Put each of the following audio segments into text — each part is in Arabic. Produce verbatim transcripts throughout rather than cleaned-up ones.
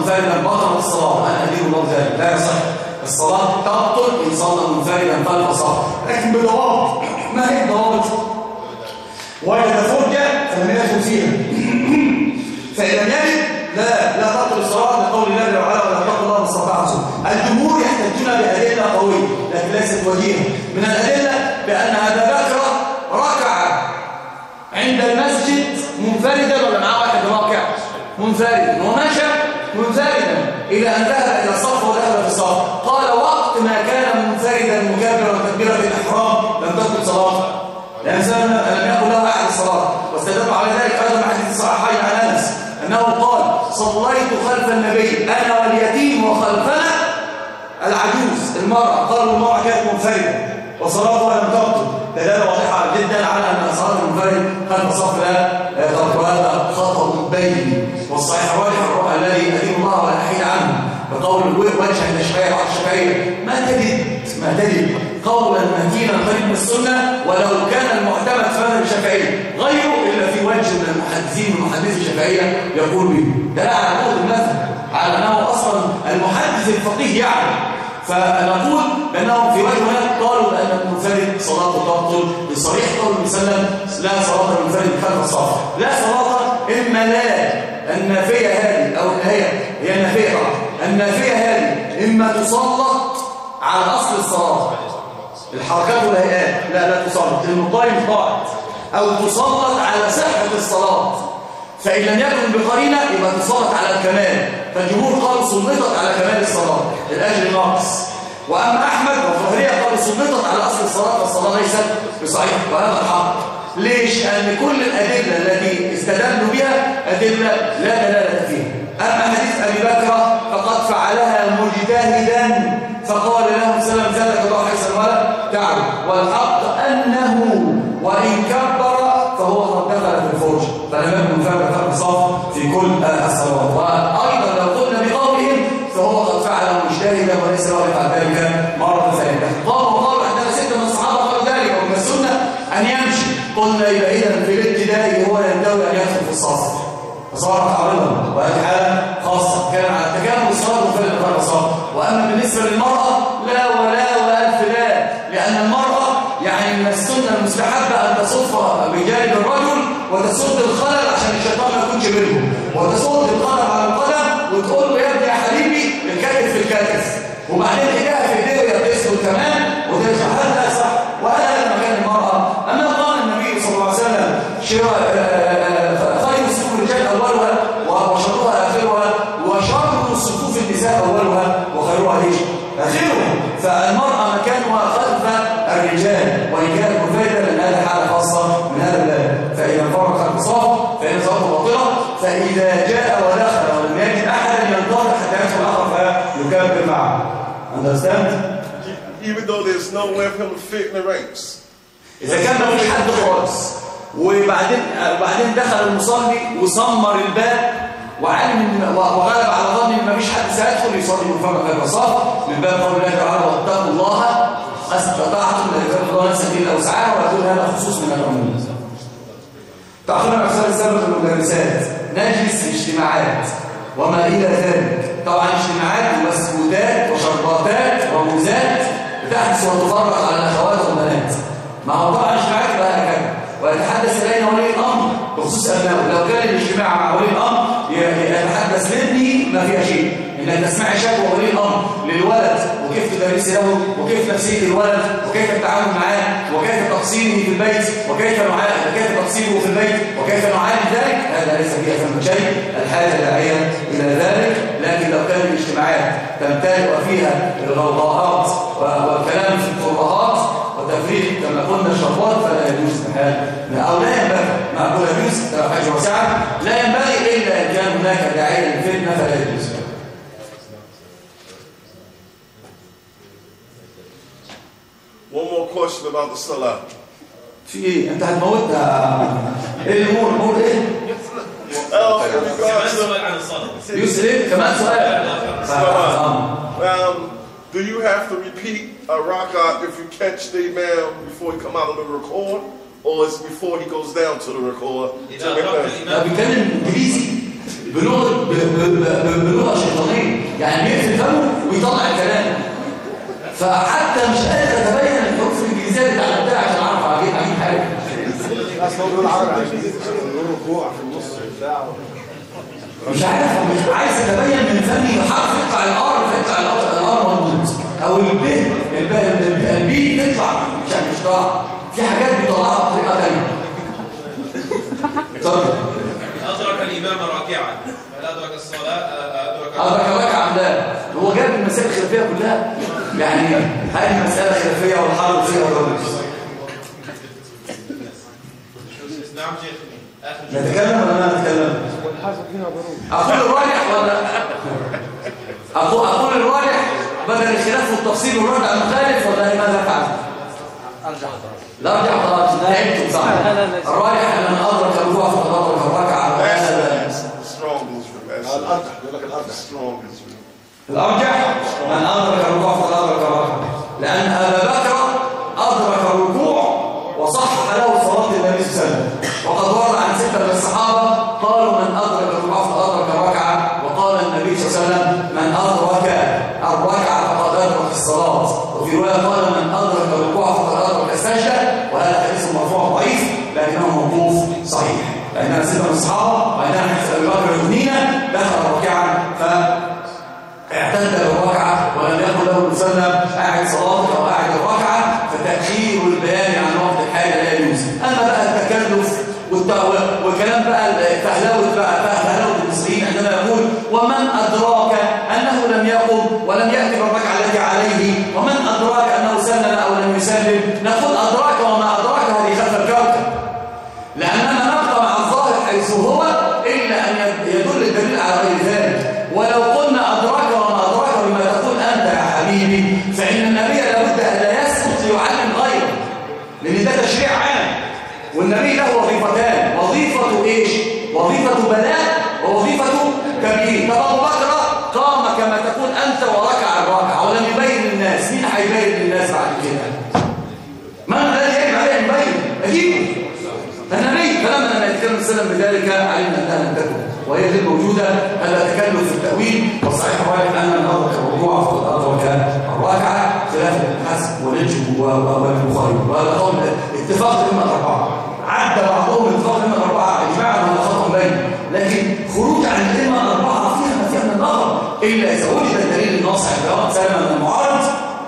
منفردا بطلت الصلاة، أنا أدين الله ذلك، لا يصح. الصلاة تبطل إن صلى منفردا خلف صف، لكن بضوابط. ما هي الضوابط؟ وجد فرجة فلم يدخل فيها. فإذا لم يجد لا لا تبطل الصلاة لقول الله جل وعلا ولا تقل الله ما استطعتم. الجمهور يحتجون بأدلة قوية لكن ليست وجيهة. من الأدلة بأن أبا بكر ركع عند المسجد منفردا ولا معاه واحد راكع منفردا، ومشى منفردا إلى أن ذهب إلى الصف ودخل في الصف. قال وقت ما كان منفردا مكبرا تكبيرة الإحرام لم تبطل صلاته، لأن لم يكن له أحد الصلاة. واستدل على ذلك أيضا حديث الصحيحين عن أنس أنه قال صليت خلف النبي أنا واليتيم وخلفنا العجوز المرأة. قالوا المرأة كانت منفردة وصلاتها لم تبطل. دلالة واضحة جدا على أن صلاة المنفرد خلف صف لا تبطل، وهذا خطأ بين. والصحيح الراجح الذي أدين الله ولا أحيد عنه بقول وجه عند الشافعية وعند الشافعية ما تجد ما تجد قولا متينا قريب من السنة ولو كان المعتمد في مذهب الشافعية غيره إلا في وجه من المحدثين من محدثي الشافعية يقول به. دلالة على قول المذهب على أنه أصلا المحدث الفقيه يعلم. فنقول بأنهم في وجه هناك قالوا بأن المنفرد صلاته تبطل بصريح قول النبي صلى الله عليه وسلم لا صلاة المنفرد خلف الصف. لا صلاة إما لا النافية هذه أو النهاية هي النافية طبعا. النافية هذه إما تسلط على أصل الصلاة الحركات والهيئات لا لا تسلط المقايم طاعت، أو تسلط على صحة الصلاة. فإن لم يكن بقرينة يبقى تسلط على الكمال. فالجمهور قالوا سلطت على كمال الصلاة الأجر ناقص. وأما أحمد والظاهرية قالوا سلطت على أصل الصلاة والصلاة ليست بصحيح، وهذا الحق. ليش؟ لأن كل الأدلة التي استدلوا بها أدلة لا دلالة فيها. أما حديث أبي بكر فقد فعلها مجتهدا فقال له سلام زادك الله حيث الولد تعب. والحق أنه وإن كبر فهو قد دخل في الفرج فلم يكن منفردا خلف الصف في كل الصلوات. وأيضا لو قلنا بقولهم فهو قد فعل مجتهدا وليس له يفعل ذلك مرة ثانية. قالوا وقالوا عندنا ستة من الصحابة قالوا ذلك ومن السنة أن يمشي. قلنا يبقى إذا في الابتدائي هو ينبغي أن يدخل في الصف فصار عارضا، وهذه حالة خاصة كان على التكامل الصلاة وفرد خلف الصف. وأما بالنسبة للمرأة لا ولا وألف لا، لأن المرأة يعني من السنة المستحبة أن تصف بجانب الرجل وتصد الخلل عشان الشيطان ما يكونش منه، وتصد القدم على القدم وتقول له يا ابني يا حبيبي الكتف في الكتف، وبعدين ايديها في ايديها تسكت كمان وترجع. هذا صح وهذا مكان المرأة. أما قال النبي صلى الله عليه وسلم خير صفوف الرجال أولها وشرها آخرها وشر صفوف النساء أولها وخيرها ليش؟ آخرها. فالمرأة مكانها خلف الرجال وإن كانت منفردة لأن هذه حالة خاصة من هذا الباب. فإذا انفرد خلف الصف فإن صلاته باطلة. فإذا جاء ودخل ولم يجد أحدا ينتظر حتى يدخل الآخر فيكبر معه. Understand? Even though there's nowhere for him to fit in the ranks. إذا كان ما فيش حد خالص وبعدين وبعدين دخل المصلي وسمر الباب وعلم وغلب على ظني ان ما فيش حد سيدخل يصلي منفردا خلف الصف من باب قول الله تعالى واتقوا الله ما استطعتم لا يكلف الله نفسا الا وسعها، ويقول هذا خصوص من العموم. تعرفون الاقسام السابقه المدرسات نجلس في اجتماعات وما الى ذلك. طبعا اجتماعات ومسجودات وشرباتات وموزات بتحدث وتفرق على الاخوات والبنات. ما هو طبعا اجتماعات بقى هكذا ويتحدث الينا ولي الامر بخصوص ابنائه. لو كان الاجتماع مع ولي الامر يتحدث لابني ما فيها شيء، انك تسمعي شكوى ولي الامر للولد وكيف تدرسي له وكيف نفسيه الولد وكيف التعامل معاه وكيف تقصيره في البيت وكيف نعالج وكيف تقصيره في البيت وكيف نعالج ذلك، هذا ليس فيها ثم شيء. الحاجه داعيه الى ذلك. لكن لو كان الاجتماعات تمتلئ فيها الغوغاءات والكلام في الترهات وتفريق كما قلنا الشربات فلا يجوز بحال او لا ينبغي. ما اقول يجوز حاجه واسعه لا ينبغي الا ان كان هناك داعيه للفتنه فلا يجوز. One more question about the salah. في ايه؟ انت هتموتها. ايه الامور؟ الامور ايه؟ كمان سؤال عن الصلاة. يوسف ايه؟ كمان سؤال. Um, do you have to repeat a rak'ah if you catch the imam before he come out of the record, or is before he goes down to the record? لا بيتكلم انجليزي بلغه بلغه شيطانيه. فحتى مش قادر اتبين الحروف الانجليزيه اللي اتعلمتها عشان اعرف اجيب اجيب حاجه. اصل هو بيقول عربي عشان يقول ركوع في النص بتاعه. مش عارف، مش عايز اتبين من فمي حرف يطلع الار يطلع الار مضبوط، او الب البي تطلع مش مش طالع. في حاجات بيطلعها بطريقه ثانيه. اتفضل. ادرك الامام راكعا، هل ادرك الصلاه؟ ادرك ادرك ركعه لا. هو جاب المسائل الخلافيه كلها، يعني هذه مساله خلافيه والحرب فيها الرجل. نعم شيخ. نتكلم ولا ما نتكلم؟ اقول الراجح ولا اقول اقول الراجح بدل الخلاف والتفصيل والرد على المخالف، ولا ماذا فعل؟ ارجع لا ارجع خلاص لعبت صح. الراجح ان من ادرك الركوع فقد ادرك الركعه. الارجح بيقول لك الارجح الارجح من ادرك الركوع فقد ادرك الركعه، لان ابا بكر ادرك الركوع وصحح له صلاه النبي صلى الله عليه وسلم. وقد ورد عن ستة من الصحابة قالوا من أدرك الركوع فقد أدرك الركعة، وقال النبي صلى الله عليه وسلم من أدرك الركعة فقد أدرك الصلاة، وفي رواية قال من أدرك الركوع فقد أدرك السجدة. وهذا حديث مرفوع ضعيف لكنه موقوف صحيح، لأننا ستة من الصحابة وعندنا حديث أبي بكر يثنينا دخل ركعا فاعتد الركعة ولم يقل له المسلم أعد صلاتك أو أعد الركعة، فتأخير البيان عن وقت الحاجة لا يجوز. أما بقى التكلف وكلام بقى فهلوه بقى فهلوه المصريين عندما يقول ومن أدراك أنه لم يقم ولم يأتي بالركعة التي عليه، ومن أدراك أنه سلم أو لم يسلم، نقول أدراك وما أدراك هذه خلف الكوكب، لأننا نبقى مع الظاهر حيث هو إلا أن يدل الدليل على غير ذلك. ولو قلنا أدراك وما أدراك بما تقول أنت يا حبيبي، فإن النبي لابد أن لا يسقط ليعلم غيره، لأن ده تشريع عام، والنبي له وظيفتان، وظيفة ايش؟ وظيفة بلاغ ووظيفة تبيين. طب ابو بكر قام كما تقول انت وركع الركعه ولم يبين للناس، مين هيبين للناس بعد كده؟ من الذي يجب عليه ان يبين؟ اجيبه النبي. فلما لم يتكلم السلام بذلك علمنا انها لم تكن، وهي غير موجوده. هذا تكلف في التاويل، والصحيح الراجح ان من ادرك الركوع فقد ادرك الركعه، خلاف ابن حزم ونجم والبخاري، وهذا قول اتفاق الائمه الاربعه. عدى بعضهم اتفاق الائمه الاربعه اجماعا على خطا بين، لكن خروج عن الائمه الاربعه فيها ما فيها من النظر، الا اذا وجد الدليل الناصح بأن سلم من المعارض،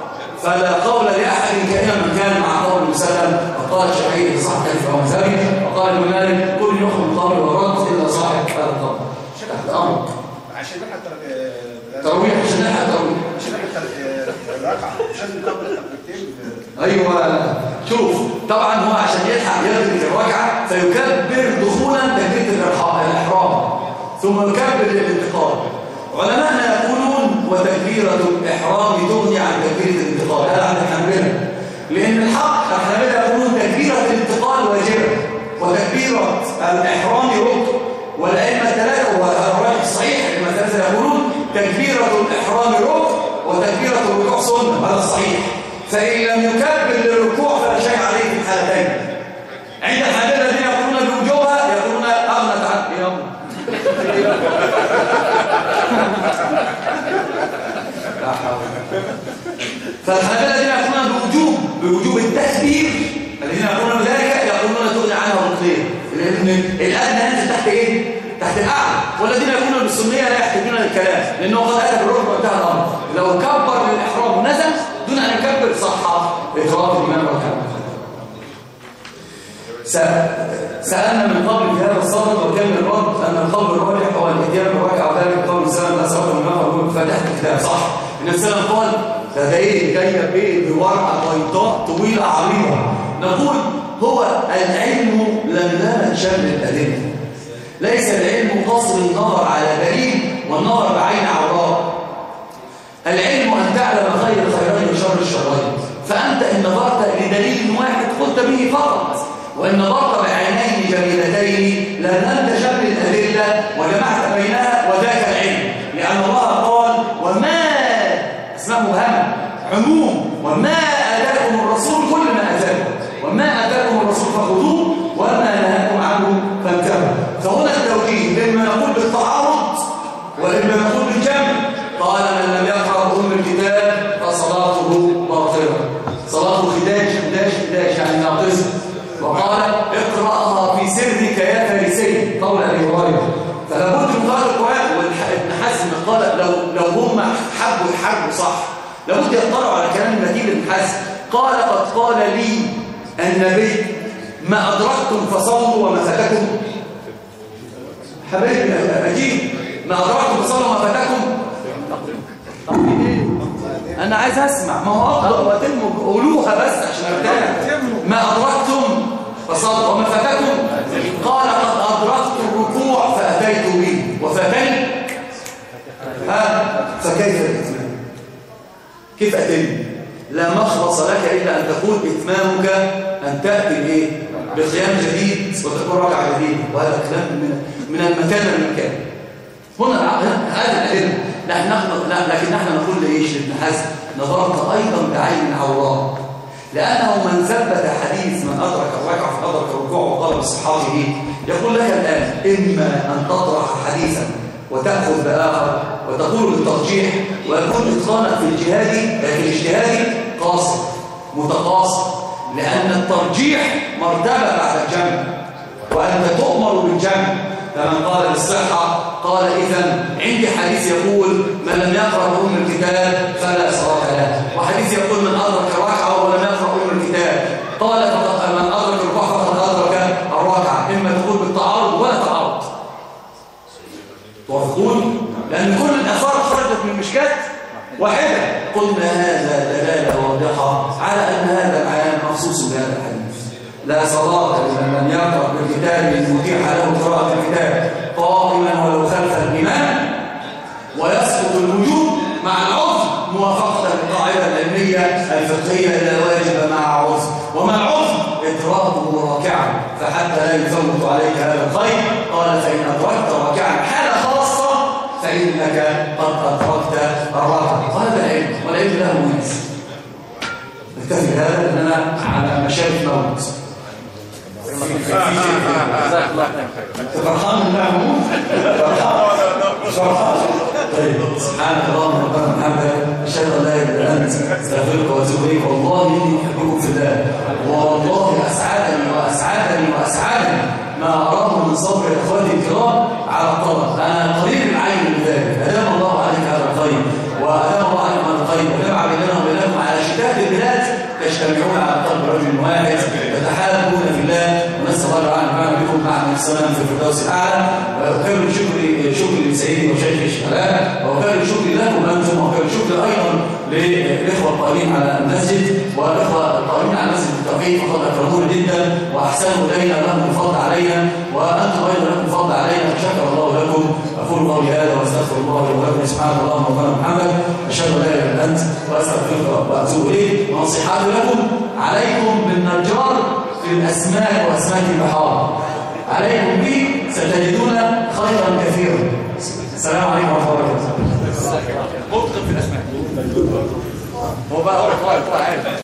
فلا قول لاحد كائنا من كان مع قول المسلم. وقال الشافعي صاحب كيف هو مذهبي، وقال ابن مالك كل يخرج من القول والرد الا صاحب هذا القول. تحت امرك عشان نلحق ترويح، عشان نلحق ترويح، عشان نلحق الركعه، عشان نكمل التكبيرتين. ايوه شوف، طبعا هو عشان يلحق يدرك الركعه فيكبر دخولا تكبيره الاحرام ثم يكبر الانتقال. علماءنا يقولون وتكبيره الاحرام تغني عن تكبيره الانتقال، هذا عند الحنابلة، لان الحق الحنابلة يقولون تكبيره الانتقال واجبه وتكبيره الاحرام ركن، والائمه الثلاثه والراجح الصحيح الائمه الثلاثه يقولون تكبيره الاحرام ركن وتكبيره الركوع سنه، هذا الصحيح. فإن لم يكبر للركوع فلا شيء عليه في الحالتين. عند الحنابلة الذين يقولون بوجوبها يقولون أغنت عن يوم. فالحنابلة الذين يقولون بوجوب بوجوب التكبير، الذين يقولون بذلك يقولون تغني عنها ركنين، لأن الأدنى ينزل تحت إيه؟ تحت الأعلى. والذين يقولون بالسنية لا يحتاجون للكلام، لأنه قد أتى بالركن وانتهى الأمر. لو كبر للإحرام ونزل دون أن يكبر صح إقرار الإمام والكلام. سألنا من قبل في هذا الصدد وكان الرد أن القول الراجح هو الإتيان بالركعة، وذلك قول السلام لا سواء من الإمام فتحت الكتاب صح. إن السلام قال ده إيه جاية بإيه بورقة بيضاء طويلة عريضة. نقول هو العلم لم شمل الأدلة، ليس العلم قصر النظر على دليل والنظر بعين عوراء. العلم أن تعلم خير الخيرين وشر الشرين، فأنت إن نظرت لدليل واحد قلت به فقط، وإن نظرت بعينين جميلتين لنمت شمل الأدلة وجمعت بينها، وذاك العلم. لأن الله قال وما اسمه مبهم عموم، وما آتاكم الرسول كل ما آتاكم، وما آتاكم الرسول فخذوه وما نهاكم عنه فانتهوا. فهنا التوجيه إما نقول بالتعارض وإما نقول بالجمع. قال من لم يقرأ أم الكتاب فصلاته حزم قال لو لو هم حبوا يحاربوا صح لابد يطلعوا على كلام المتين بن حزم. قال قد قال لي النبي ما أدركتم فصلوا وما فاتكم. حبايبي أجيب ما أدركتم فصلوا وما فاتكم. أنا عايز أسمع. ما هو أفضل وأتموا قولوها بس عشان أرتاح. ما أدركتم فصلوا وما فاتكم. قال قد أدركت الركوع فأتيت به وفاتني. ها فكيف الإتمام؟ كيف أتم؟ لا مخلص لك إلا أن تقول إتمامك أن تأتي بإيه؟ بقيام جديد وتكون ركعة جديدة. وهذا كلام من من المكان للمكان. هنا هذا العلم نحن لكن نحن نقول لإيش لابن حزم نظرت أيضا بعين عوراء لأنه من ثبت حديث من أدرك الركعة فأدرك الركوع وقال بصحته يقول لك الآن إما أن تطرح حديثا وتأخذ بآخر وتقول بالترجيح ويكون إتقانك في الجهاد في الاجتهاد قاصر متقاصر لأن الترجيح مرتبة بعد الجمع وأنت تؤمر بالجمع. فمن قال بالصحة قال إذن عندي حديث يقول من لم يقرأ أم الكتاب فلا صلاة له وحديث يقول من أدرك الركعة ولم يقرأ أم الكتاب قال فقد من أدرك الركعة فقد أدرك الركعة. إما تقول بالتعارض ولا تعارض توافقون لأن كل الآثار خرجت من مشكات واحدة. قلنا هذا دلالة واضحة على أن هذا العيان مخصوص بهذا الحديث. لا صلاة لمن لم يقرأ بالكتاب المتيح له قراءة الكتاب قائما ولو خلف الإمام ويسقط الوجوب مع العذر موافقة للقاعدة العلمية الفقهية لا واجب مع عذر ومع عذر إدراكه راكعا فحتى لا يفوت عليك هذا الخير. قال فإن أدركت راكعا حالة خاصة فإنك قد أدركت الركعة. وهذا العلم والعلم له ميز. نكتفي هذا لأننا على مشارف موت. جزاك الله خير. فرحان بالله فرحان فرحان. طيب سبحانك اللهم ربنا محمد أشهد أن لا إله إلا أنت أستغفرك وأتوب إليك. والله إني أحبكم في الله والله أسعدني وأسعدني وأسعدني ما أراه من صبر إخواني الكرام على الطلب. أنا قريب العين من ذلك. أدام الله عليك على الخير وأدام الله عليك على الخير وجمع بيننا وبينكم على شتات البلاد تجتمعون على قلب رجل واحد تتحابون في الله ونسأل الله أن يجمعنا بكم مع السلام في الفردوس الأعلى. وأكرر شكري شكري لسيدي وشيخي الشهلاء وأكرر شكري لكم أنتم وأكرر شكري أيضا للإخوة القائمين على المسجد والإخوة القائمين على المسجد بالتوحيد فقد أكرمونا جدا وأحسنوا إلينا لهم الفضل علينا وأنتم أيضا لكم الفضل علينا فشكر الله لكم. أقول قولي هذا وأستغفر الله لي ولكم. سبحانك اللهم ربنا محمد أشهد أن لا إله إلا أنت وأستغفرك وأتوب إليك. ونصيحتي لكم عليكم بالنجار في الأسماك وأسماك البحار عليكم به ستجدون خيرا كثيرا. السلام عليكم ورحمة الله وبركاته. متقن في الأسماك هو بقى هو